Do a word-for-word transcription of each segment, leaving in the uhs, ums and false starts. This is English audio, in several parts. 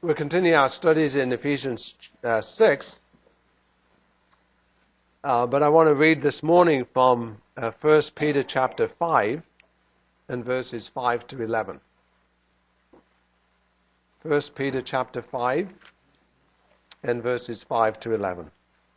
We're continuing our studies in Ephesians uh, six, uh, but I want to read this morning from uh, First Peter chapter five and verses five to eleven. First Peter chapter five and verses five to eleven.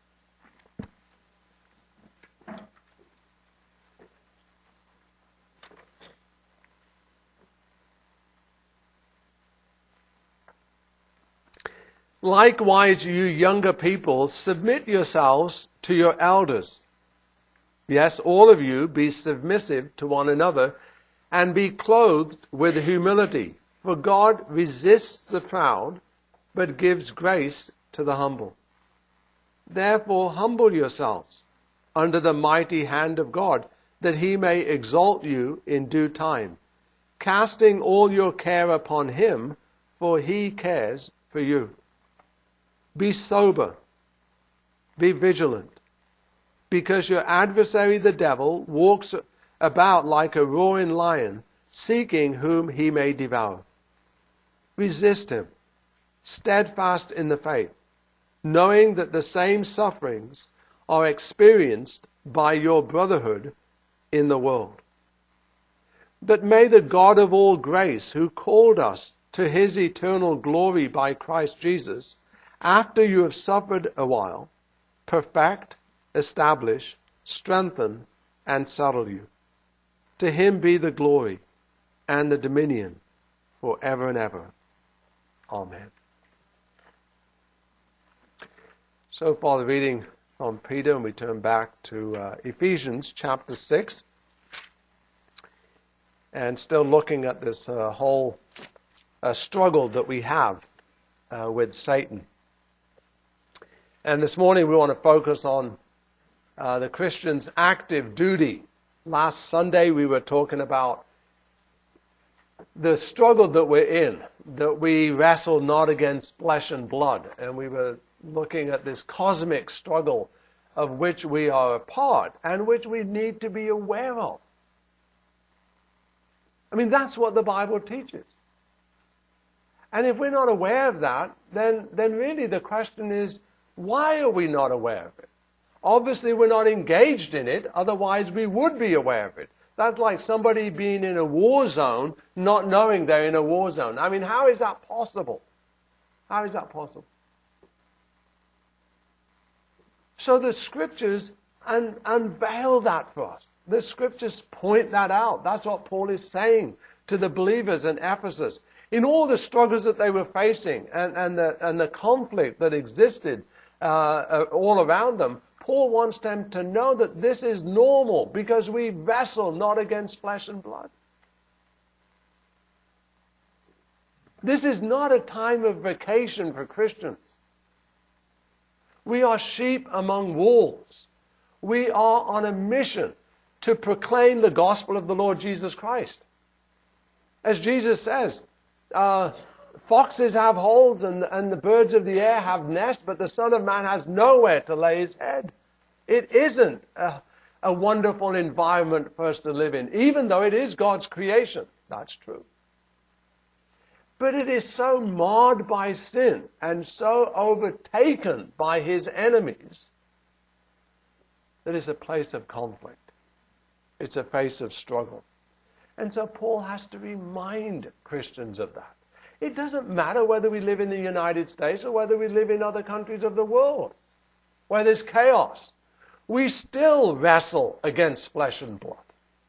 Likewise, you younger people, submit yourselves to your elders. Yes, all of you, be submissive to one another, and be clothed with humility. For God resists the proud, but gives grace to the humble. Therefore, humble yourselves under the mighty hand of God, that he may exalt you in due time, casting all your care upon him, for he cares for you. Be sober, be vigilant, because your adversary the devil walks about like a roaring lion, seeking whom he may devour. Resist him, steadfast in the faith, knowing that the same sufferings are experienced by your brotherhood in the world. But may the God of all grace, who called us to his eternal glory by Christ Jesus, after you have suffered a while, perfect, establish, strengthen, and settle you. To him be the glory and the dominion forever and ever. Amen. So far the reading from Peter, and we turn back to uh, Ephesians chapter six, and still looking at this uh, whole uh, struggle that we have uh, with Satan. And this morning we want to focus on uh, the Christian's active duty. Last Sunday we were talking about the struggle that we're in, that we wrestle not against flesh and blood. And we were looking at this cosmic struggle of which we are a part and which we need to be aware of. I mean, that's what the Bible teaches. And if we're not aware of that, then, then really the question is, why are we not aware of it? Obviously, we're not engaged in it, otherwise we would be aware of it. That's like somebody being in a war zone, not knowing they're in a war zone. I mean, how is that possible? How is that possible? So the Scriptures un- unveil that for us. The Scriptures point that out. That's what Paul is saying to the believers in Ephesus. In all the struggles that they were facing and, and, the, and the conflict that existed Uh, all around them, Paul wants them to know that this is normal because we wrestle not against flesh and blood. This is not a time of vacation for Christians. We are sheep among wolves. We are on a mission to proclaim the gospel of the Lord Jesus Christ. As Jesus says, uh, foxes have holes and, and the birds of the air have nests, but the Son of Man has nowhere to lay his head. It isn't a, a wonderful environment for us to live in, even though it is God's creation. That's true. But it is so marred by sin and so overtaken by his enemies that it's a place of conflict. It's a place of struggle. And so Paul has to remind Christians of that. It doesn't matter whether we live in the United States or whether we live in other countries of the world, where there's chaos. We still wrestle against flesh and blood.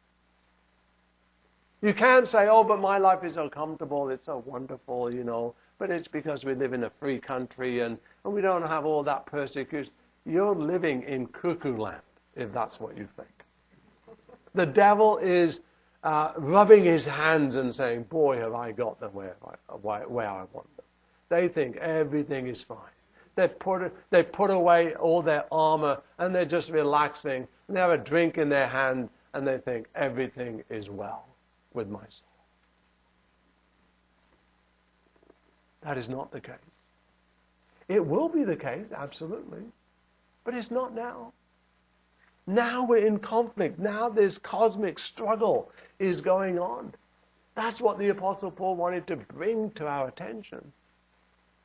You can't say, oh, but my life is so comfortable, it's so wonderful, you know, but it's because we live in a free country and, and we don't have all that persecution. You're living in cuckoo land, if that's what you think. The devil is Uh, rubbing his hands and saying, boy, have I got them where I, where, where I want them. They think everything is fine. They've put, they've put away all their armor and they're just relaxing. And they have a drink in their hand and they think everything is well with my soul. That is not the case. It will be the case, absolutely. But it's not now. Now we're in conflict. Now this cosmic struggle is going on. That's what the Apostle Paul wanted to bring to our attention.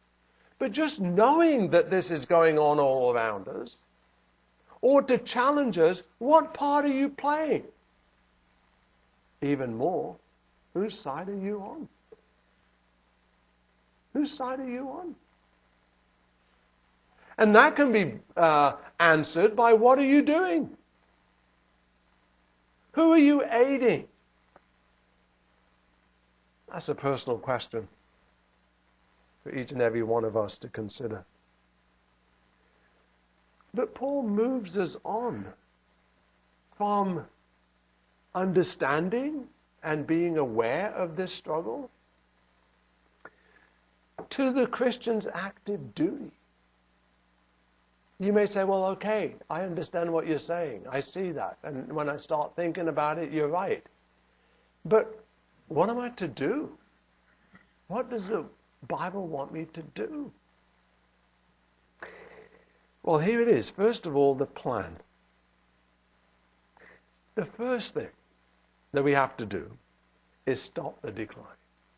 but just knowing that this is going on all around us, or to challenge us, what part are you playing? Even more, whose side are you on? Whose side are you on? And that can be uh, answered by what are you doing? Who are you aiding? That's a personal question for each and every one of us to consider. But Paul moves us on from understanding and being aware of this struggle to the Christian's active duty. You may say, well, okay, I understand what you're saying. I see that. And when I start thinking about it, you're right. But what am I to do? What does the Bible want me to do? Well, here it is. First of all, the plan. The first thing that we have to do is stop the decline.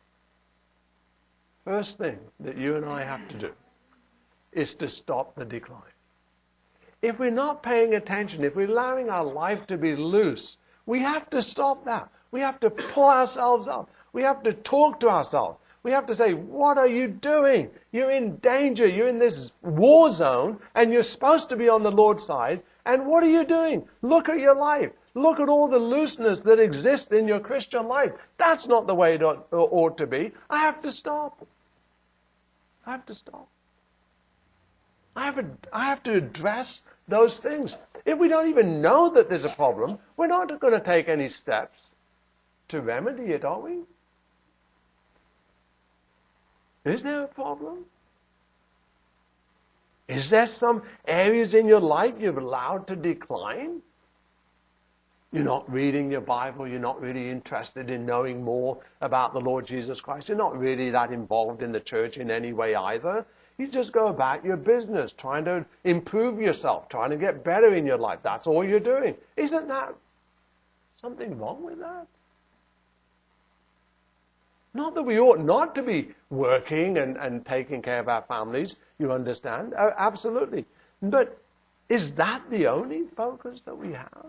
First thing that you and I have to do is to stop the decline. If we're not paying attention, if we're allowing our life to be loose, we have to stop that. We have to pull ourselves up. We have to talk to ourselves. We have to say, what are you doing? You're in danger. You're in this war zone, and you're supposed to be on the Lord's side. And what are you doing? Look at your life. Look at all the looseness that exists in your Christian life. That's not the way it ought, ought to be. I have to stop. I have to stop. I have, a, I have to address those things. If we don't even know that there's a problem, we're not going to take any steps to remedy it, are we? Is there a problem? Is there some areas in your life you've allowed to decline? You're not reading your Bible. You're not really interested in knowing more about the Lord Jesus Christ. You're not really that involved in the church in any way either. You just go about your business, trying to improve yourself, trying to get better in your life. That's all you're doing. Isn't that something wrong with that? Not that we ought not to be working and, and taking care of our families, you understand? Uh, absolutely. But is that the only focus that we have?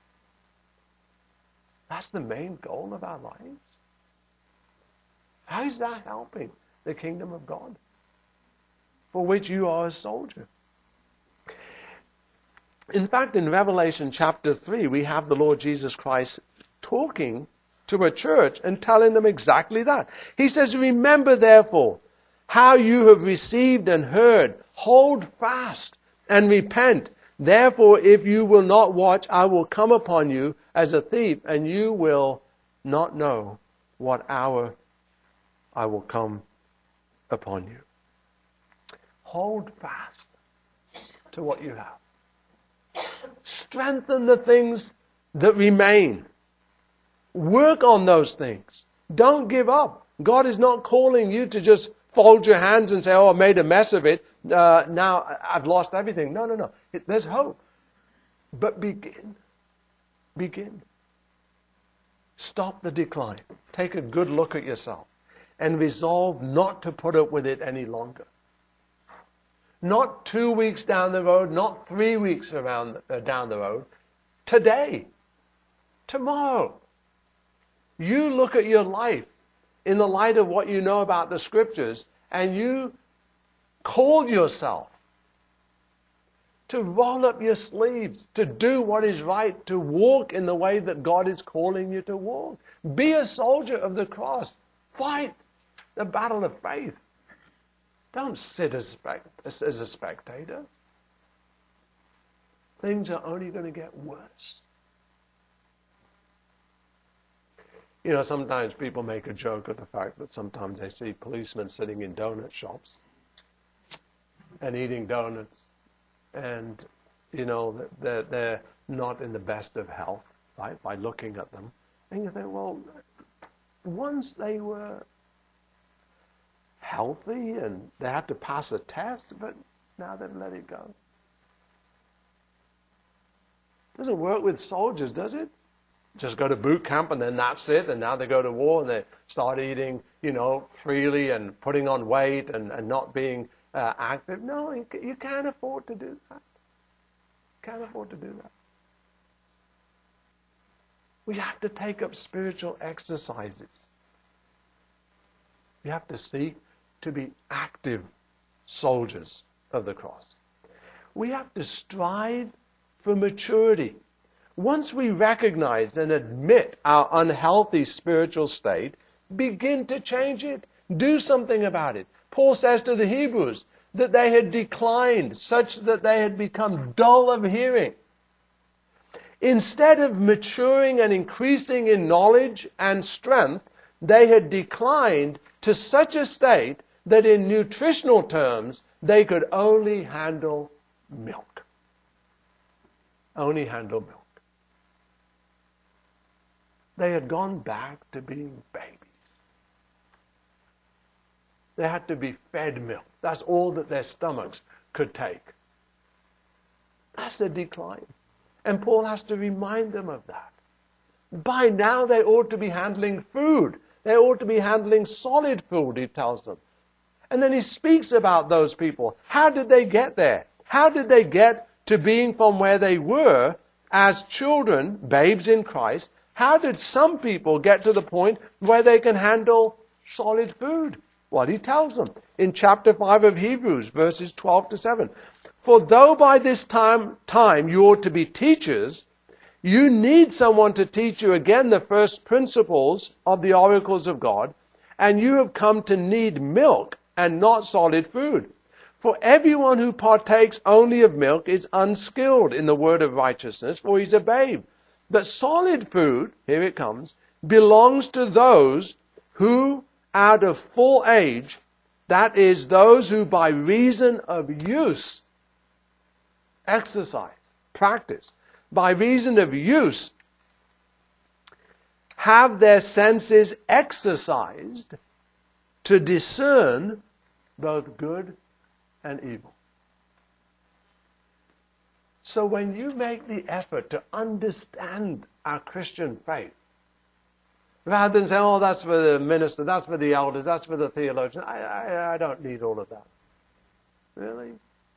That's the main goal of our lives? How is that helping the kingdom of God, for which you are a soldier? In fact, in Revelation chapter three, we have the Lord Jesus Christ talking to a church and telling them exactly that. He says, remember therefore how you have received and heard, hold fast and repent. Therefore, if you will not watch, I will come upon you as a thief, and you will not know what hour I will come upon you. Hold fast to what you have. Strengthen the things that remain. Work on those things. Don't give up. God is not calling you to just fold your hands and say, oh, I made a mess of it. Uh, now I've lost everything. No, no, no. It, there's hope. But begin. Begin. Stop the decline. Take a good look at yourself and resolve not to put up with it any longer. Not two weeks down the road, not three weeks around uh, down the road. Today. Tomorrow. You look at your life in the light of what you know about the Scriptures, and you call yourself to roll up your sleeves, to do what is right, to walk in the way that God is calling you to walk. Be a soldier of the cross. Fight the battle of faith. Don't sit as, as a spectator. Things are only going to get worse. You know, sometimes people make a joke of the fact that sometimes they see policemen sitting in donut shops and eating donuts, and, you know, they're, they're not in the best of health, right, by looking at them. And you think, well, once they were healthy and they had to pass a test, but now they've let it go. Doesn't work with soldiers, does it? Just go to boot camp and then that's it, and now they go to war and they start eating, you know, freely and putting on weight and, and not being uh, active. No, you, you can't afford to do that. Can't afford to do that. We have to take up spiritual exercises. We have to seek to be active soldiers of the cross. We have to strive for maturity. Once we recognize and admit our unhealthy spiritual state, begin to change it. Do something about it. Paul says to the Hebrews that they had declined such that they had become dull of hearing. Instead of maturing and increasing in knowledge and strength, they had declined to such a state that in nutritional terms, they could only handle milk. Only handle milk. They had gone back to being babies. They had to be fed milk. That's all that their stomachs could take. That's a decline. And Paul has to remind them of that. By now they ought to be handling food. They ought to be handling solid food, he tells them. And then he speaks about those people. How did they get there? How did they get to being from where they were as children, babes in Christ? How did some people get to the point where they can handle solid food? Well, he tells them in chapter five of Hebrews, verses twelve to seven. For though by this time, time you ought to be teachers, you need someone to teach you again the first principles of the oracles of God, and you have come to need milk and not solid food. For everyone who partakes only of milk is unskilled in the word of righteousness, for he's a babe. But solid food, here it comes, belongs to those who, out of full age, that is, those who by reason of use, exercise, practice, by reason of use, have their senses exercised to discern both good and evil. So when you make the effort to understand our Christian faith, rather than saying, oh, that's for the minister, that's for the elders, that's for the theologian, I, I, I don't need all of that. Really?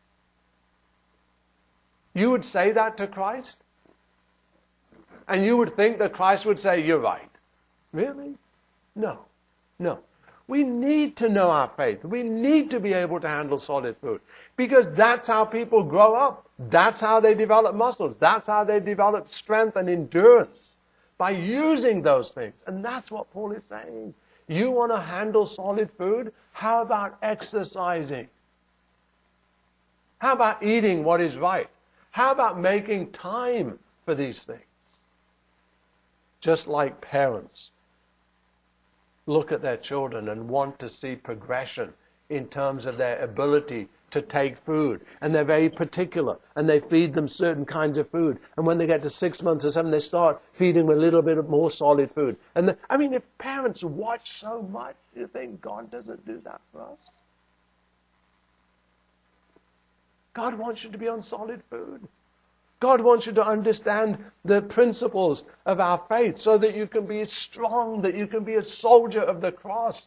You would say that to Christ? And you would think that Christ would say, you're right. Really? No. No. We need to know our faith. We need to be able to handle solid food. Because that's how people grow up. That's how they develop muscles. That's how they develop strength and endurance. By using those things. And that's what Paul is saying. You want to handle solid food? How about exercising? How about eating what is right? How about making time for these things? Just like parents look at their children and want to see progression in terms of their ability to take food. And they're very particular. And they feed them certain kinds of food. And when they get to six months or something, they start feeding them a little bit of more solid food. And the, I mean, if parents watch so much, you think God doesn't do that for us? God wants you to be on solid food. God wants you to understand the principles of our faith so that you can be strong, that you can be a soldier of the cross.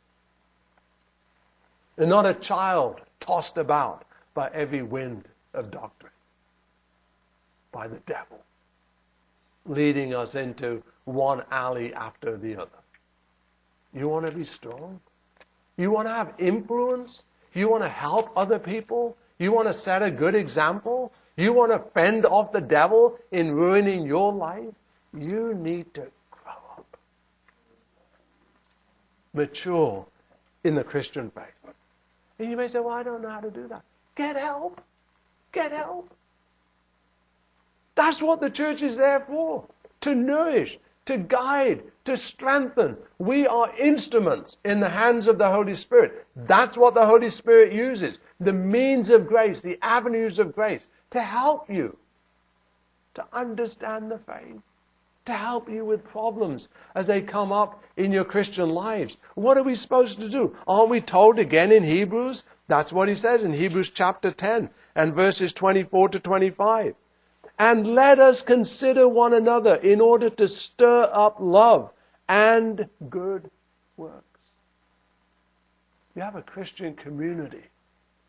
And not a child tossed about by every wind of doctrine, by the devil, leading us into one alley after the other. You want to be strong? You want to have influence? You want to help other people? You want to set a good example? You want to fend off the devil in ruining your life? You need to grow up. Mature in the Christian faith. And you may say, well, I don't know how to do that. Get help. Get help. That's what the church is there for. To nourish, to guide, to strengthen. We are instruments in the hands of the Holy Spirit. That's what the Holy Spirit uses. The means of grace, the avenues of grace, to help you to understand the faith, to help you with problems as they come up in your Christian lives. What are we supposed to do? Aren't we told again in Hebrews? That's what he says in Hebrews chapter ten and verses twenty-four to twenty-five. And let us consider one another in order to stir up love and good works. You have a Christian community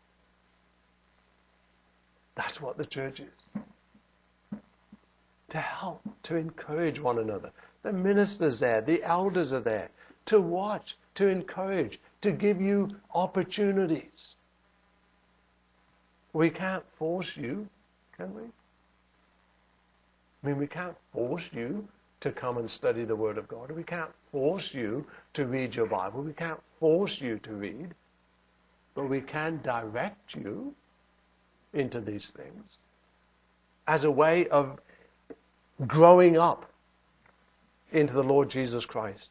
That's what the church is. To help, to encourage one another. The minister's there, the elders are there, to watch, to encourage, to give you opportunities. We can't force you, can we? I mean, we can't force you to come and study the Word of God. We can't force you to read your Bible. We can't force you to read. But we can direct you into these things as a way of growing up into the Lord Jesus Christ.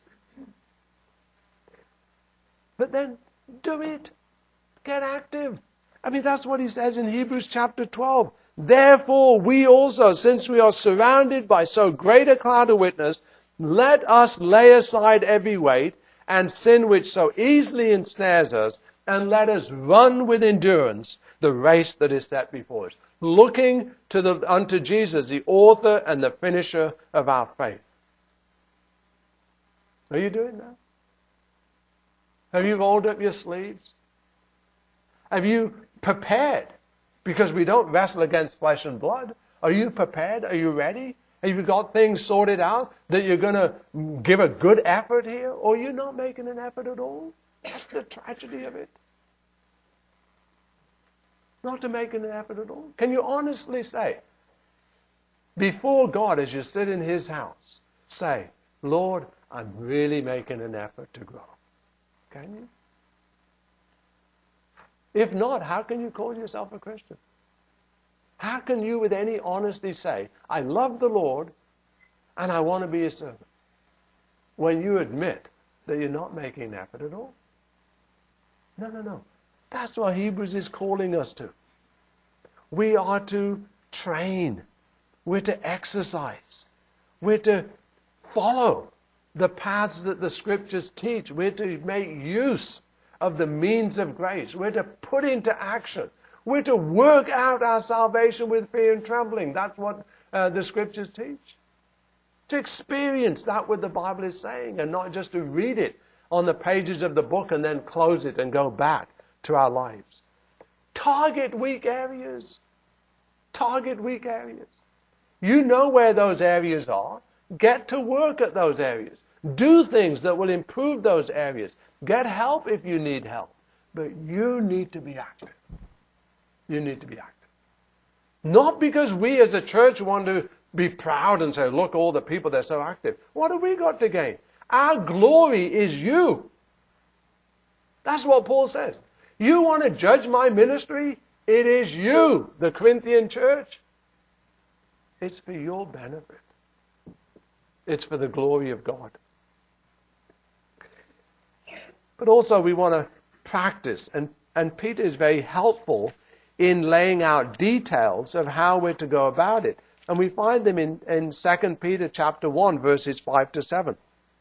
But then do it. Get active. I mean, that's what he says in Hebrews chapter twelve. Therefore, we also, since we are surrounded by so great a cloud of witness, let us lay aside every weight and sin which so easily ensnares us, and let us run with endurance the race that is set before us, looking to the, unto Jesus, the author and the finisher of our faith. Are you doing that? Have you rolled up your sleeves? Have you prepared? Because we don't wrestle against flesh and blood. Are you prepared? Are you ready? Have you got things sorted out that you're going to give a good effort here? Or are you not making an effort at all? That's the tragedy of it. Not to make an effort at all. Can you honestly say, before God, as you sit in His house, say, Lord, I'm really making an effort to grow. Can you? If not, how can you call yourself a Christian? How can you with any honesty say, I love the Lord and I want to be a servant, when you admit that you're not making an effort at all? No, no, no. That's what Hebrews is calling us to. We are to train. We're to exercise. We're to follow the paths that the Scriptures teach. We're to make use of the means of grace. We're to put into action. We're to work out our salvation with fear and trembling. That's what uh, the Scriptures teach. To experience that what the Bible is saying, and not just to read it on the pages of the book and then close it and go back to our lives. Target weak areas. Target weak areas. You know where those areas are. Get to work at those areas. Do things that will improve those areas. Get help if you need help. But you need to be active. You need to be active. Not because we as a church want to be proud and say, look, all the people, they're so active. What have we got to gain? Our glory is you. That's what Paul says. You want to judge my ministry? It is you, the Corinthian church. It's for your benefit. It's for the glory of God. But also we want to practice. And, and Peter is very helpful in laying out details of how we're to go about it. And we find them in, in Second Peter chapter one, verses five to seven.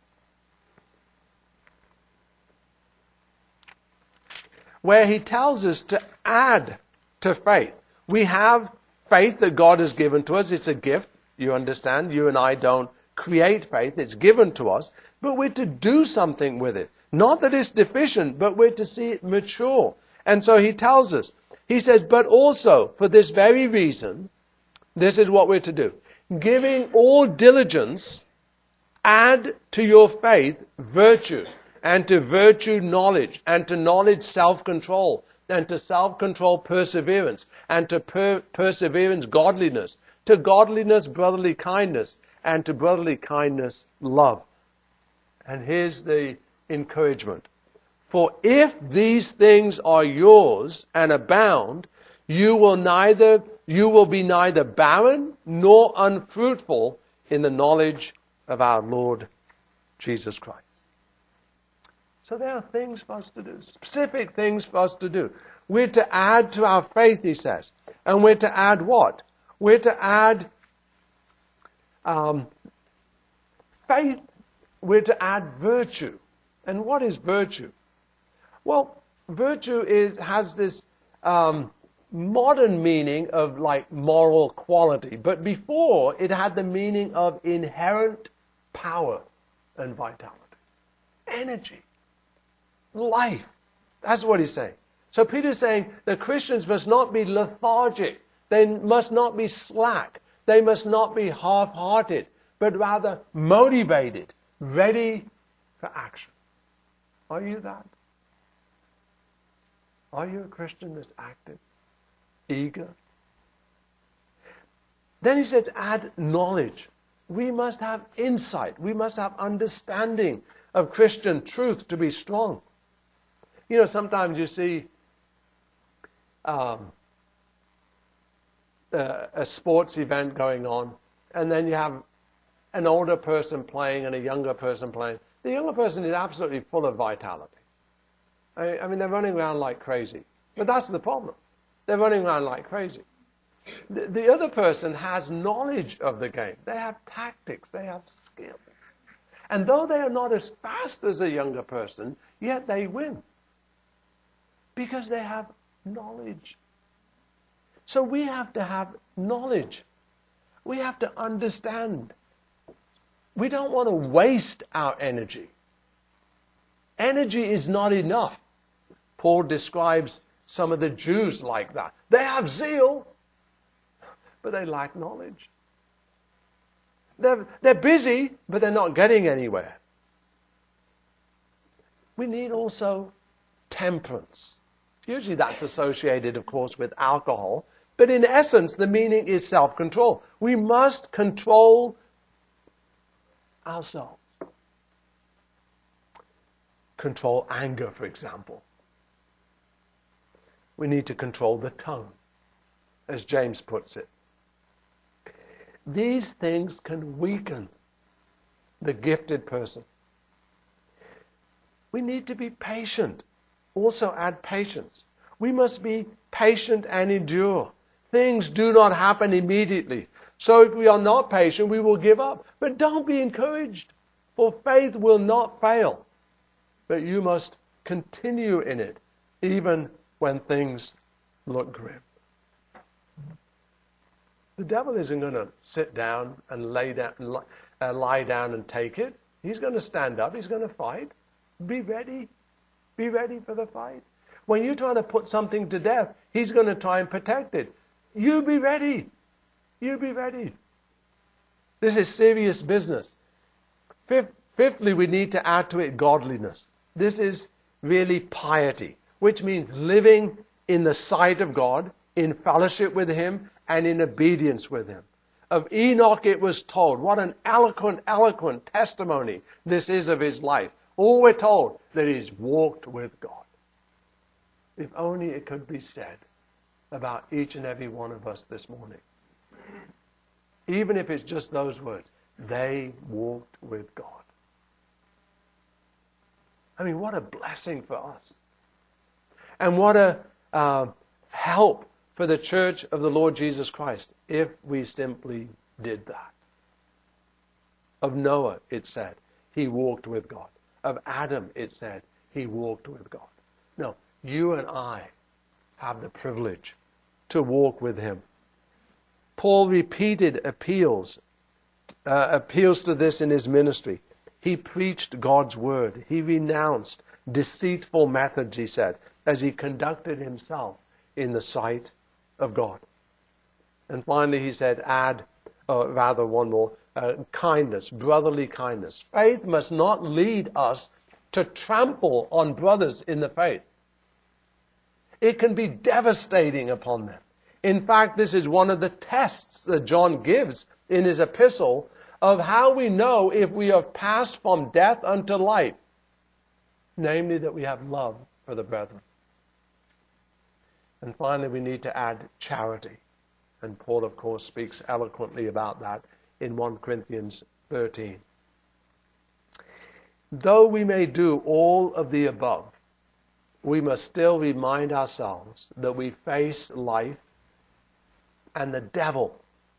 Where he tells us to add to faith. We have faith that God has given to us. It's a gift. You understand? You and I don't create faith. It's given to us. But we're to do something with it. Not that it's deficient, but we're to see it mature. And so he tells us. He says, but also, for this very reason, this is what we're to do. Giving all diligence, add to your faith virtue. And to virtue, knowledge. And to knowledge, self-control. And to self-control, perseverance. And to per- perseverance, godliness. To godliness, brotherly kindness. And to brotherly kindness, love. And here's the encouragement. For if these things are yours and abound, you will neither, you will be neither barren nor unfruitful in the knowledge of our Lord Jesus Christ. So there are things for us to do, specific things for us to do. We're to add to our faith, he says. And we're to add what? We're to add um, faith. We're to add virtue. And what is virtue? Well, virtue is has this um, modern meaning of like moral quality. But before, it had the meaning of inherent power and vitality. Energy. Life. That's what he's saying. So Peter's saying that Christians must not be lethargic. They must not be slack. They must not be half-hearted, but rather motivated, ready for action. Are you that? Are you a Christian that's active, eager? Then he says, add knowledge. We must have insight. We must have understanding of Christian truth to be strong. You know, sometimes you see um, uh, a sports event going on, and then you have an older person playing and a younger person playing. The younger person is absolutely full of vitality. I, I mean, they're running around like crazy. But that's the problem. They're running around like crazy. The, the other person has knowledge of the game. They have tactics. They have skills. And though they are not as fast as a younger person, yet they win. Because they have knowledge. So we have to have knowledge. We have to understand. We don't want to waste our energy. Energy is not enough. Paul describes some of the Jews like that. They have zeal, but they lack knowledge. They're, they're busy, but they're not getting anywhere. We need also temperance. Usually that's associated, of course, with alcohol. But in essence, the meaning is self-control. We must control ourselves. Control anger, for example. We need to control the tongue, as James puts it. These things can weaken the gifted person. We need to be patient. Also add patience. We must be patient and endure. Things do not happen immediately. So if we are not patient, we will give up. But don't be encouraged, for faith will not fail. But you must continue in it, even when things look grim. The devil isn't going to sit down and lay down, uh, lie down and take it. He's going to stand up. He's going to fight. Be ready. Be ready for the fight. When you're trying to put something to death, he's going to try and protect it. You be ready. You be ready. This is serious business. Fifth, fifthly, we need to add to it godliness. This is really piety, which means living in the sight of God, in fellowship with Him, and in obedience with Him. Of Enoch it was told, what an eloquent, eloquent testimony this is of his life. All we're told, that he's walked with God. If only it could be said about each and every one of us this morning. Even if it's just those words, they walked with God. I mean, what a blessing for us. And what a uh, help for the church of the Lord Jesus Christ if we simply did that. Of Noah, it said, he walked with God. Of Adam, it said, he walked with God. No, you and I have the privilege to walk with Him. Paul repeated appeals, uh, appeals to this in his ministry. He preached God's word. He renounced deceitful methods, he said, as he conducted himself in the sight of God. And finally he said, add, uh, rather one more, uh, kindness, brotherly kindness. Faith must not lead us to trample on brothers in the faith. It can be devastating upon them. In fact, this is one of the tests that John gives in his epistle of how we know if we have passed from death unto life. Namely, that we have love for the brethren. And finally, we need to add charity. And Paul, of course, speaks eloquently about that in First Corinthians thirteen. Though we may do all of the above, we must still remind ourselves that we face life and the devil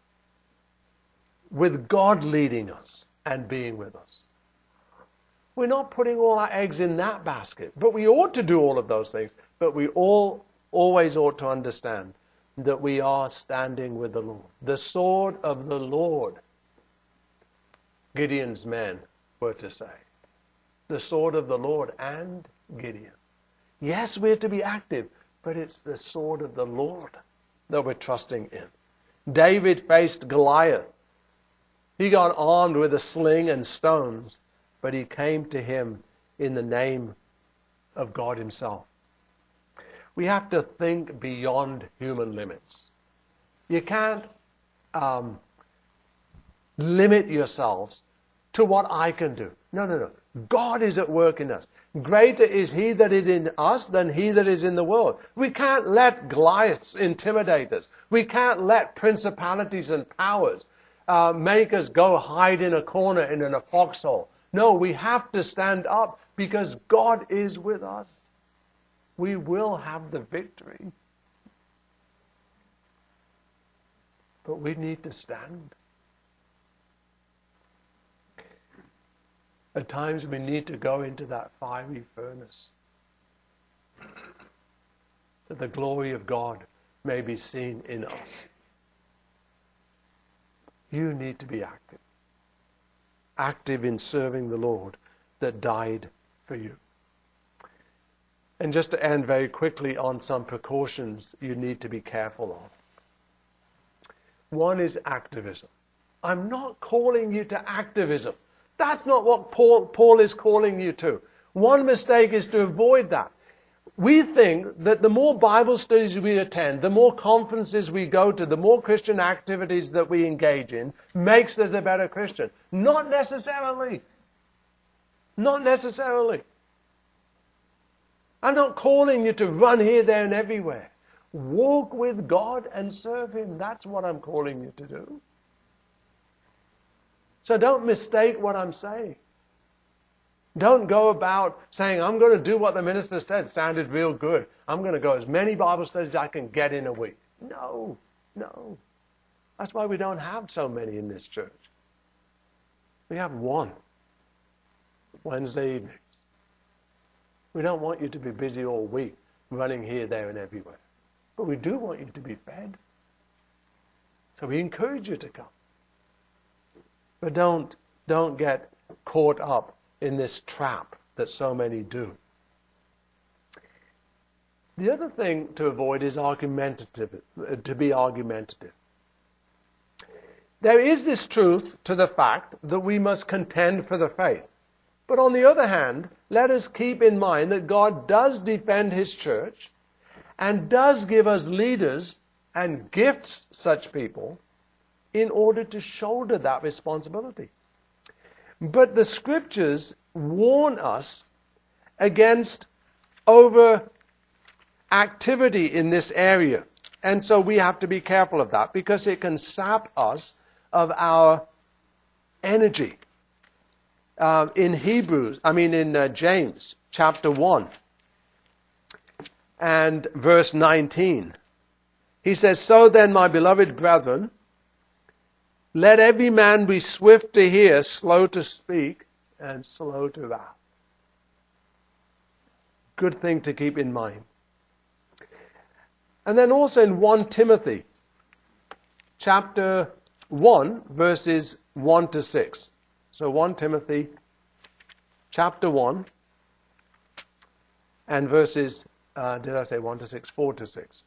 with God leading us and being with us. We're not putting all our eggs in that basket, but we ought to do all of those things. But we all always ought to understand that we are standing with the Lord. The sword of the Lord, Gideon's men were to say. The sword of the Lord and Gideon. Yes, we're to be active, but it's the sword of the Lord that we're trusting in. David faced Goliath. He got armed with a sling and stones, but he came to him in the name of God himself. We have to think beyond human limits. You can't um, limit yourselves to what I can do. No, no, no. God is at work in us. Greater is He that is in us than he that is in the world. We can't let Goliaths intimidate us. We can't let principalities and powers uh, make us go hide in a corner and in a foxhole. No, we have to stand up because God is with us. We will have the victory. But we need to stand. At times we need to go into that fiery furnace, that the glory of God may be seen in us. You need to be active. Active in serving the Lord that died for you. And just to end very quickly on some precautions you need to be careful of. One is activism. I'm not calling you to activism. That's not what Paul, Paul is calling you to. One mistake is to avoid that. We think that the more Bible studies we attend, the more conferences we go to, the more Christian activities that we engage in, makes us a better Christian. Not necessarily. Not necessarily. I'm not calling you to run here, there, and everywhere. Walk with God and serve Him. That's what I'm calling you to do. So don't mistake what I'm saying. Don't go about saying, I'm going to do what the minister said. Sounded real good. I'm going to go as many Bible studies as I can get in a week. No, no. That's why we don't have so many in this church. We have one. Wednesday evenings. We don't want you to be busy all week, running here, there, and everywhere. But we do want you to be fed. So we encourage you to come. But don't, don't get caught up in this trap that so many do. The other thing to avoid is argumentative, to be argumentative. There is this truth to the fact that we must contend for the faith. But on the other hand, let us keep in mind that God does defend His church and does give us leaders and gifts such people in order to shoulder that responsibility. But the Scriptures warn us against over activity in this area. And so we have to be careful of that because it can sap us of our energy. Uh, in Hebrews, I mean in uh, James chapter one and verse nineteen, he says, "So then, my beloved brethren, let every man be swift to hear, slow to speak, and slow to wrath." Good thing to keep in mind. And then also in First Timothy chapter one, verses one to six. So First Timothy chapter one and verses, uh, did I say one to six? four to six.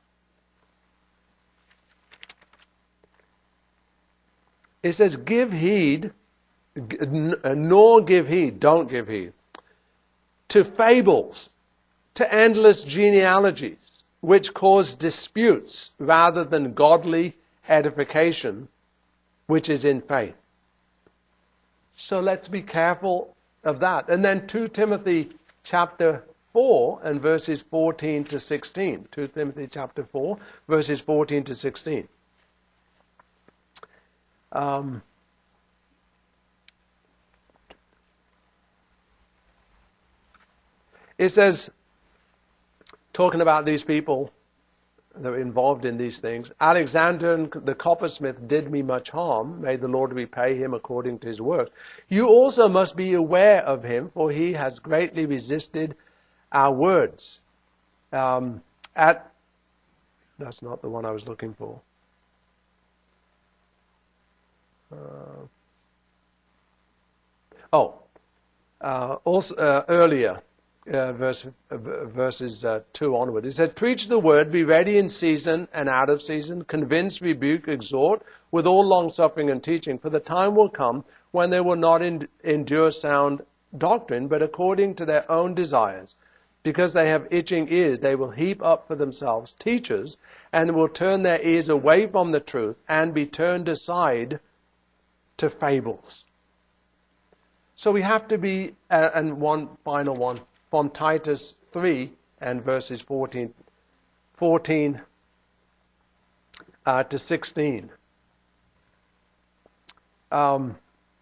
It says, "Give heed, nor give heed, don't give heed, to fables, to endless genealogies, which cause disputes rather than godly edification, which is in faith." So let's be careful of that. And then Second Timothy chapter four and verses fourteen to sixteen. Second Timothy chapter four, verses fourteen to sixteen. Um, it says, talking about these people that are involved in these things, "Alexander the coppersmith did me much harm. May the Lord repay him according to his work. You also must be aware of him, for he has greatly resisted our words." Um, at that's not the one I was looking for. Uh, oh, uh, also uh, earlier uh, verse, uh, verses uh, two onward. He said, preach the word, be ready in season and out of season, convince, rebuke, exhort, with all long-suffering and teaching. For the time will come when they will not en- endure sound doctrine, but according to their own desires. Because they have itching ears, they will heap up for themselves teachers, and will turn their ears away from the truth, and be turned aside to fables. So we have to be, uh, and one final one, from Titus three and verses fourteen, fourteen uh, to sixteen. Um,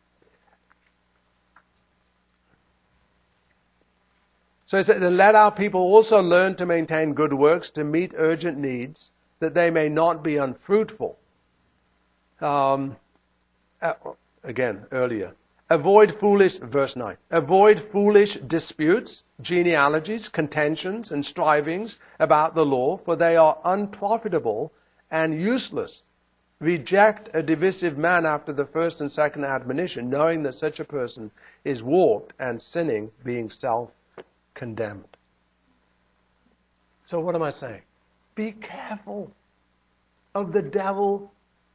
so it said, and let our people also learn to maintain good works, to meet urgent needs, that they may not be unfruitful. Um, uh, again, earlier. Avoid foolish, verse nine, avoid foolish disputes, genealogies, contentions, and strivings about the law, for they are unprofitable and useless. Reject a divisive man after the first and second admonition, knowing that such a person is warped and sinning, being self-condemned. So what am I saying? Be careful of the devil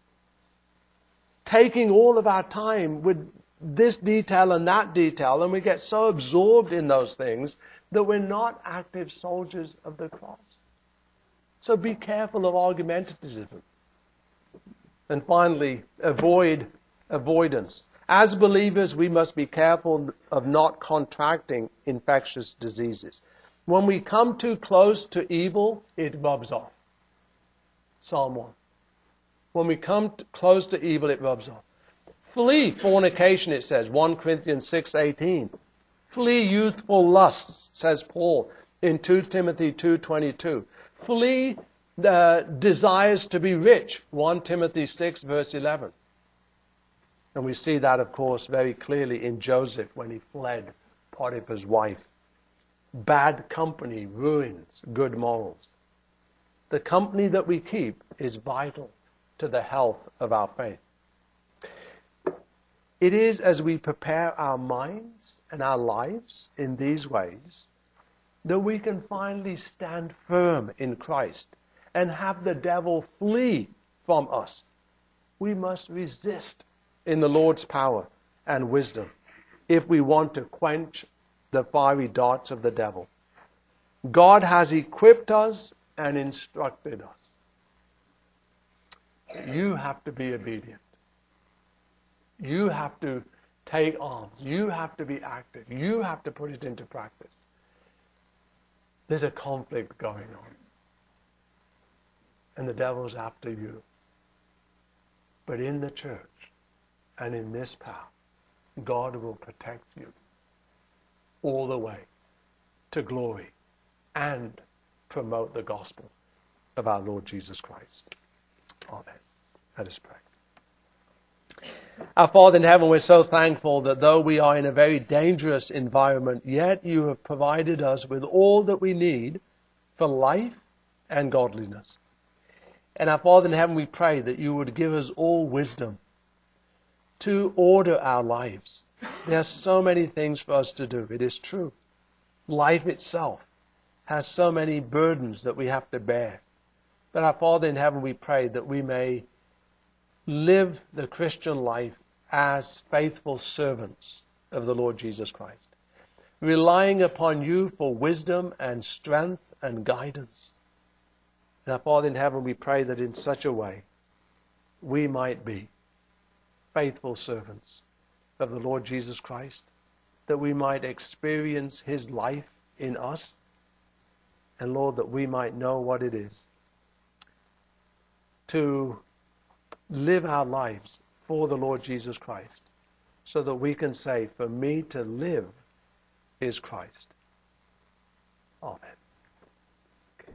taking all of our time with this detail and that detail, and we get so absorbed in those things that we're not active soldiers of the cross. So be careful of argumentativism. And finally, avoid avoidance. As believers, we must be careful of not contracting infectious diseases. When we come too close to evil, it rubs off. Psalm one. When we come close to evil, it rubs off. Flee fornication, it says, First Corinthians six eighteen. Flee youthful lusts, says Paul in Second Timothy two twenty-two. Flee the desires to be rich, First Timothy six verse eleven. And we see that, of course, very clearly in Joseph when he fled Potiphar's wife. Bad company ruins good morals. The company that we keep is vital to the health of our faith. It is as we prepare our minds and our lives in these ways that we can finally stand firm in Christ and have the devil flee from us. We must resist in the Lord's power and wisdom if we want to quench the fiery darts of the devil. God has equipped us and instructed us. You have to be obedient. You have to take arms. You have to be active. You have to put it into practice. There's a conflict going on. And the devil's after you. But in the church and in this path, God will protect you all the way to glory and promote the gospel of our Lord Jesus Christ. Amen. Let us pray. Our Father in heaven, we're so thankful that though we are in a very dangerous environment, yet you have provided us with all that we need for life and godliness. And our Father in heaven, we pray that you would give us all wisdom to order our lives. There are so many things for us to do. It is true. Life itself has so many burdens that we have to bear. But our Father in heaven, we pray that we may live the Christian life as faithful servants of the Lord Jesus Christ, relying upon you for wisdom and strength and guidance. And our Father in heaven, we pray that in such a way we might be faithful servants of the Lord Jesus Christ, that we might experience his life in us, and Lord, that we might know what it is to live our lives for the Lord Jesus Christ, so that we can say, for me to live is Christ. Amen.